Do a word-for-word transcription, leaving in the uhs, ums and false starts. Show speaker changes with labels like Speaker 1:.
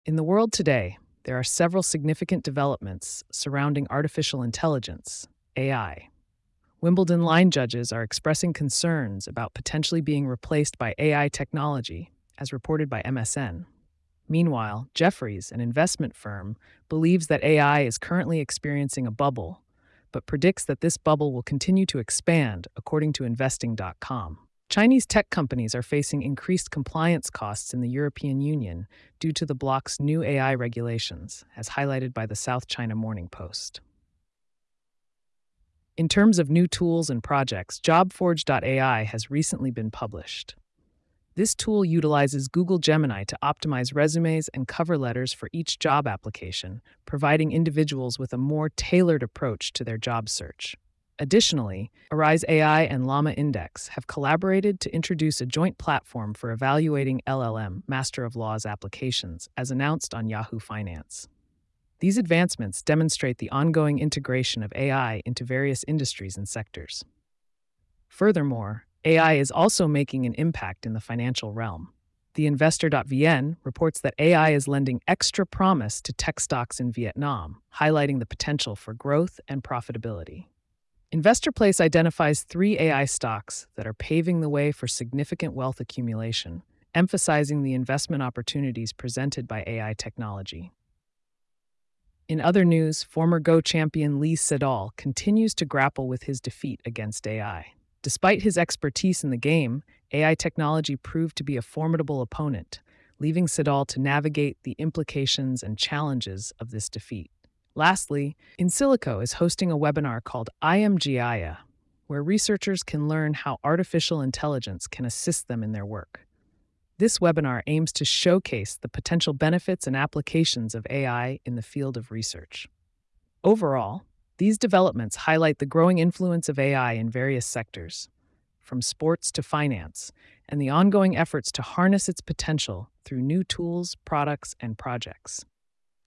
Speaker 1: In the world today, there are several significant developments surrounding artificial intelligence, A I. Wimbledon line judges are expressing concerns about potentially being replaced by A I technology, as reported by M S N. Meanwhile, Jefferies, an investment firm, believes that A I is currently experiencing a bubble, but predicts that this bubble will continue to expand, according to investing dot com. Chinese tech companies are facing increased compliance costs in the European Union due to the bloc's new A I regulations, as highlighted by the South China Morning Post. In terms of new tools and projects, JobForge dot A I has recently been published. This tool utilizes Google Gemini to optimize resumes and cover letters for each job application, providing individuals with a more tailored approach to their job search. Additionally, Arise A I and Llama Index have collaborated to introduce a joint platform for evaluating L L M Master of Laws applications, as announced on Yahoo Finance. These advancements demonstrate the ongoing integration of A I into various industries and sectors. Furthermore, A I is also making an impact in the financial realm. The Investor dot V N reports that A I is lending extra promise to tech stocks in Vietnam, highlighting the potential for growth and profitability. InvestorPlace identifies three A I stocks that are paving the way for significant wealth accumulation, emphasizing the investment opportunities presented by A I technology. In other news, former Go champion Lee Sedol continues to grapple with his defeat against A I. Despite his expertise in the game, A I technology proved to be a formidable opponent, leaving Sedol to navigate the implications and challenges of this defeat. Lastly, InSilico is hosting a webinar called I am Gaia, where researchers can learn how artificial intelligence can assist them in their work. This webinar aims to showcase the potential benefits and applications of A I in the field of research. Overall, these developments highlight the growing influence of A I in various sectors, from sports to finance, and the ongoing efforts to harness its potential through new tools, products, and projects.